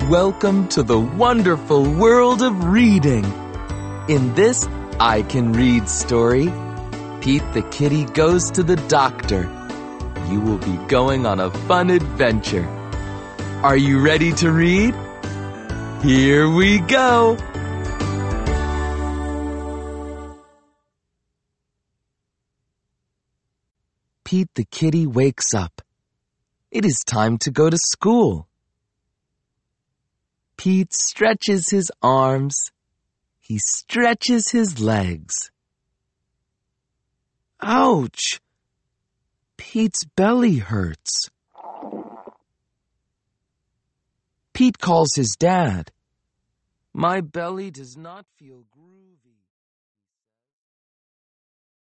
Welcome to the wonderful world of reading. In this I Can Read story, Pete the kitty goes to the doctor. You will be going on a fun adventure. Are you ready to read? Here we go! Pete the kitty wakes up. It is time to go to school. Pete stretches his arms. He stretches his legs. Ouch! Pete's belly hurts. Pete calls his dad. My belly does not feel groovy.